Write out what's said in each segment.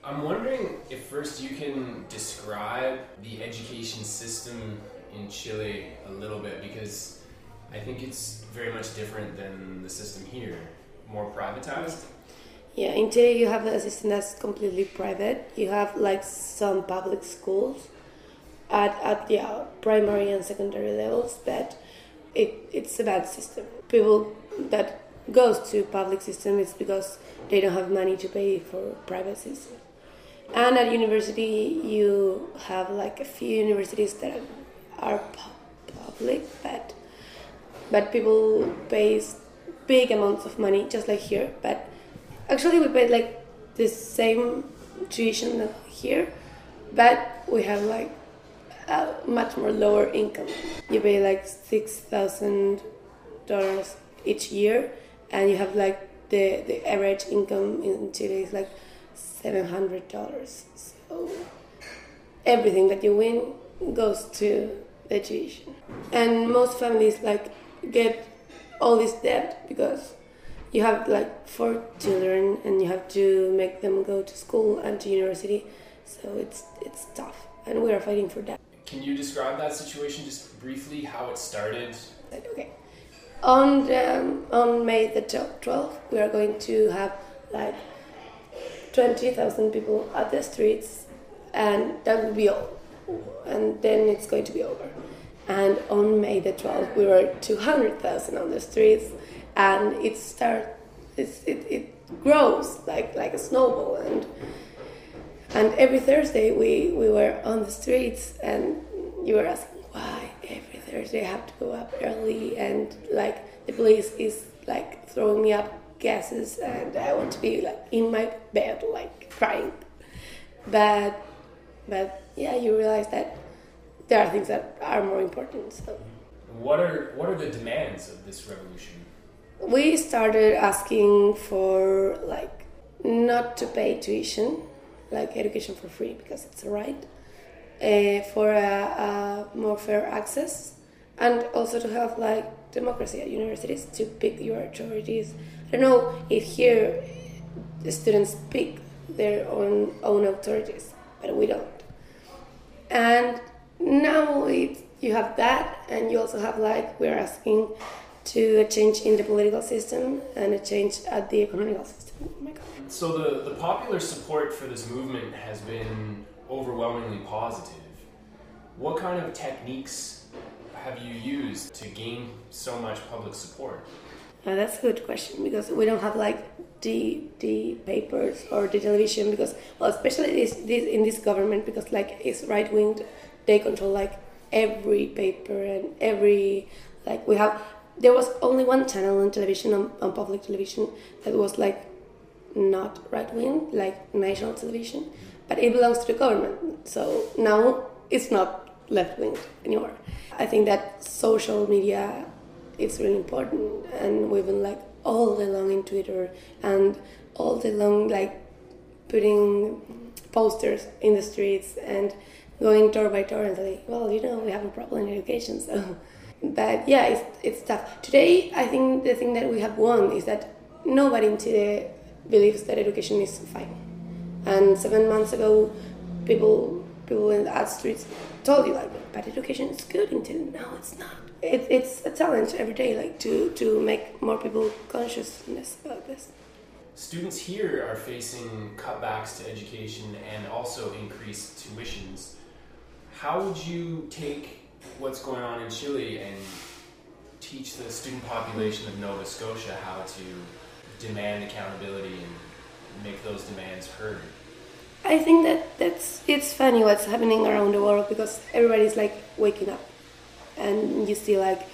I'm wondering if first you can describe the education system in Chile a little bit, because I think it's very much different than the system here, more privatized. Yeah, in Chile you have a system that's completely private. You have like some public schools at primary and secondary levels, but it's a bad system. People that goes to public system is because they don't have money to pay for private system. And at university you have like a few universities that are public, but people pay big amounts of money, just like here. But actually, we pay like the same tuition here, but we have like a much more lower income. You pay like $6,000 each year, and you have like the average income in Chile is like $700. So everything that you win goes to the tuition, and most families like get all this debt because you have like 4 children and you have to make them go to school and to university, so it's tough, and we are fighting for that. Can you describe that situation just briefly, how it started? Okay, on May the 12th, we are going to have like 20,000 people at the streets, and that will be all, and then it's going to be over. And on May the 12th, we were 200,000 on the streets, and it grows like a snowball. And every Thursday we were on the streets, and you were asking why every Thursday I have to go up early, and like the police is like throwing me up gases, and I want to be like in my bed like crying. But yeah, you realize that there are things that are more important. So, what are the demands of this revolution? We started asking for like not to pay tuition, like education for free because it's a right, for a more fair access, and also to have like democracy at universities, to pick your authorities. I don't know if here the students pick their own authorities, but we don't. And now you have that, and you also have like we're asking to a change in the political system and a change at the economical system. Oh my God. So the popular support for this movement has been overwhelmingly positive. What kind of techniques have you used to gain so much public support? That's a good question, because we don't have like the papers or the television, because, well, especially this in this government, because like it's right wing, they control like every paper and every, like there was only one channel on television, on public television, that was like not right wing, like national television, but it belongs to the government, so now it's not left wing anymore. I think that social media, it's really important, and we've been like all day long in Twitter and all day long like putting posters in the streets and going door by door and say, well, we have a problem in education, so. But yeah, it's tough. Today, I think the thing that we have won is that nobody in Chile believes that education is fine. And 7 months ago, people in the art streets told you like, but education is good in Chile. No, it's not. It's a challenge every day, like to make more people consciousness about this. Students here are facing cutbacks to education and also increased tuitions. How would you take what's going on in Chile and teach the student population of Nova Scotia how to demand accountability and make those demands heard? I think it's funny what's happening around the world, because everybody's like waking up, and you see like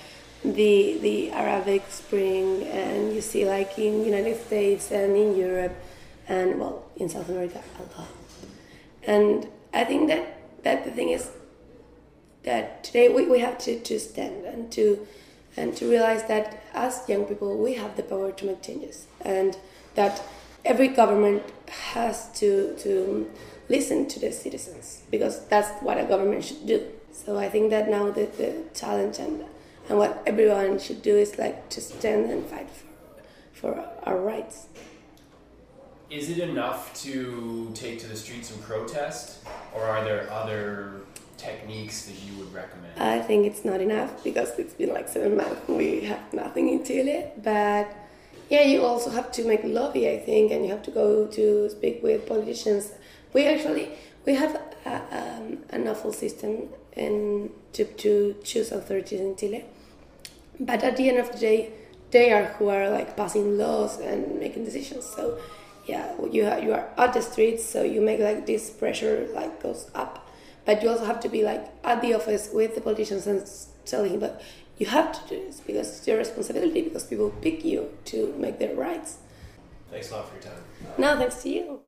the Arabic Spring, and you see like in United States and in Europe, and well, in South America a lot. And I think that the thing is that today we have to stand and to realize that as young people we have the power to make changes, and that every government has to listen to the citizens, because that's what a government should do. So I think that now the challenge and what everyone should do is like to stand and fight for our rights. is it enough to take to the streets and protest, or are there other techniques that you would recommend? I think it's not enough because it's been like 7 months and we have nothing in Chile. But yeah, you also have to make lobby, I think, and you have to go to speak with politicians. We have an awful system to choose authorities in Chile. But at the end of the day, they are who are like passing laws and making decisions. So yeah, you are at the streets, so you make like this pressure like goes up. But you also have to be like at the office with the politicians and telling him that you have to do this because it's your responsibility, because people pick you to make their rights. Thanks a lot for your time. No, thanks to you.